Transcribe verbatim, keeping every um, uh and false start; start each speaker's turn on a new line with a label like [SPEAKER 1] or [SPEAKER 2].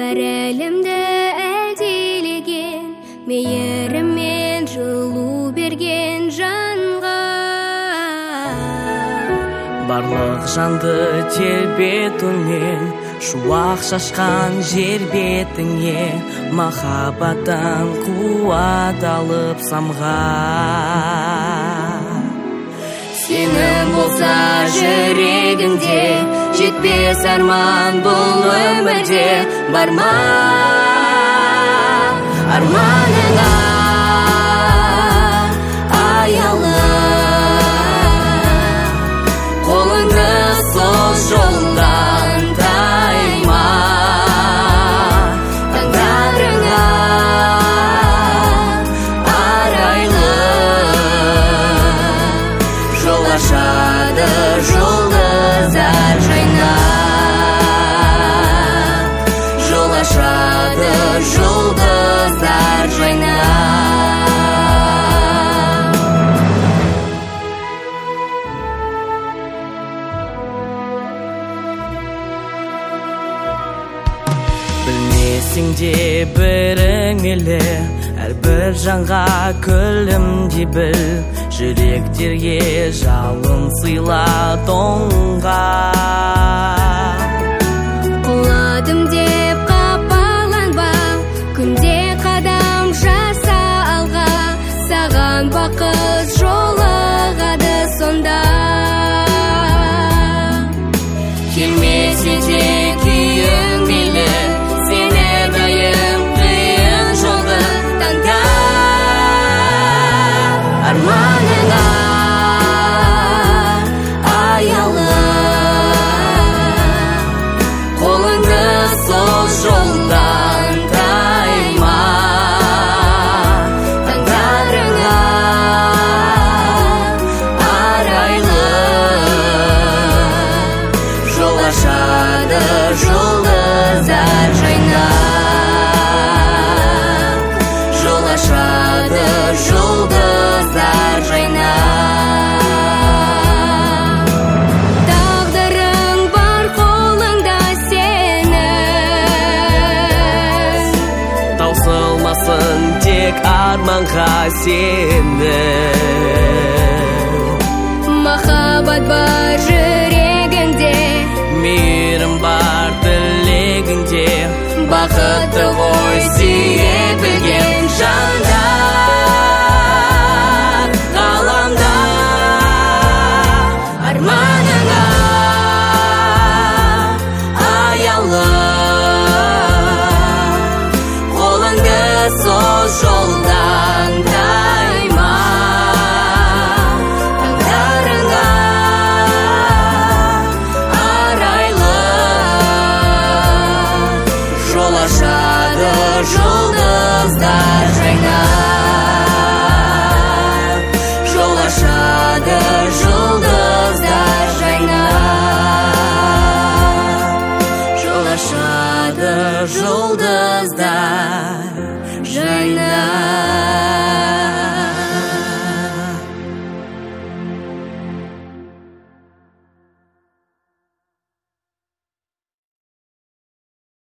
[SPEAKER 1] бар әлемді әлдилеген, мейіріммен жылу берген жанға.
[SPEAKER 2] Барлық жанды тербетумен, шуақ шашқан жер бетіңе, махаббаттан қуат алып самға.
[SPEAKER 1] Сенің болса жүрегіңде, жетпес арман бұл өмірде, бар ма арманыңа аялы, қолыңды сол жолдан тайма, таңдарыңа арайлы жол ашады жұлдыздар жайнап, жол ашады жұлдыздар жайнап.
[SPEAKER 2] Білмесің де біріңілі, әрбір жанға күлімдей біл, жүректерге жалын сыйла тоңға.
[SPEAKER 1] Құладым деп қапаланба, күнде қадам жаса алға, саған бақыт жолығады сонда. Келмесе де күйің мейлі, сені дайым қиын жолды таңда, арманыңа аялы, қолыңды сол жолдан тайма, таңдарыңа арайлы жол ашады жұлдыздар жайнап, жол ашады жұлдыздар жайнап. Тағдырың бар қолыңда сенің,
[SPEAKER 2] Таусылмасын тек арманға сенің.
[SPEAKER 1] махаббат бар жүрегіңде,
[SPEAKER 2] Мейірім бар тілегіңде,
[SPEAKER 1] бақытты ғой сүйе білген жандар. Ғаламда арманыңа аялы, қолыңды сол жолдан тайма, таңдарыңа арайлы жол ашады жұлдыздар жайнап, жол ашады жұлдыздар жайнап, жол ашады жұлдыздар жайнап.